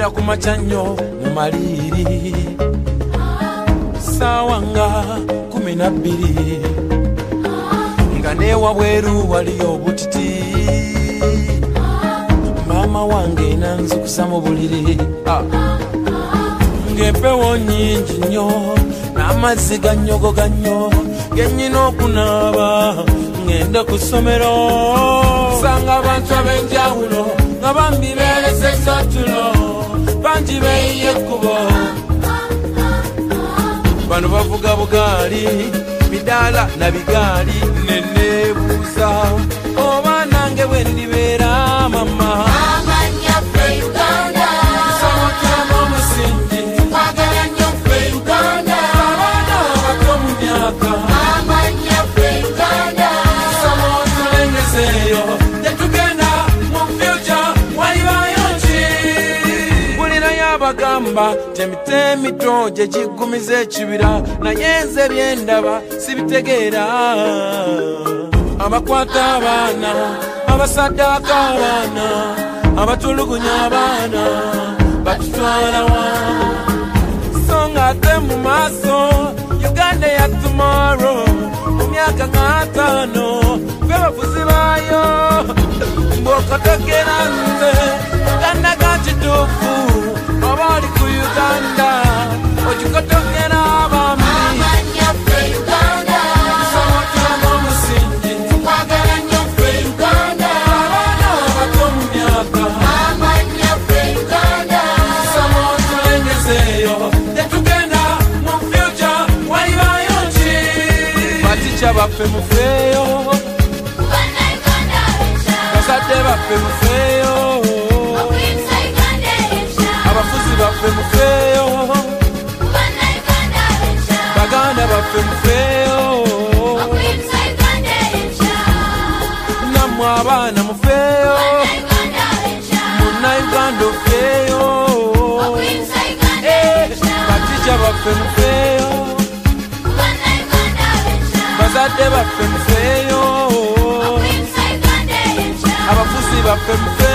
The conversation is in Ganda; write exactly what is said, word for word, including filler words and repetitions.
Mpera ku machanyo mu maliri sawa nga kumi na bbiri nga newa bweru waliyo obutiti mama wange nanzukusa mu buliri ng'empewo nnyingi nnyo n'amazzi gannyogo gannyo gennyina okunaaba ngende ku ssomero sanga abantu ab'enjawulo nga bambi beelesezza tulo bangi beeyiye ekkubo bano bavuga bugaali midaala na bigaali neneebuuza oba nange bwe ndibeera mama amanyaffe Uganda samotulamu omusingi twagala nnyo ffe Uganda abaana abato mu myaka amanyaffe Uganda samotulengezeeyo tetugenda mu future walibayo ki bulirayo abagamba temitemito gye kiggumiza ekibira naye nze byendaba sibitegeera abakwata abaana abasaddaaka abaana abatulugunya abaana batutwala wa so nga ate mu maaso Uganda ya tomorrow mu myaka nk'ataano ffe bafuzi baayo mbw'okotokera nze Uganda ga kituufu oba oli ku Uganda ogikotokera abaami amanyaffe Uganda samotulamu omusingi twagala nnyo ffe Uganda abaana abato mu myaka amanyaffe Uganda samotulengezeeyo tetugenda mu future walibayo ki batica baffe mufeeyo bazadde baffe mufeeyo abafuzi baffe mufeeyo baganda baffe mufeeyo nammwe abaana mufeeyo munnayuganda ofeeyo batica baffe mufeeyo bazadde baffe mufeeyo abafuzi baffe mufeeyo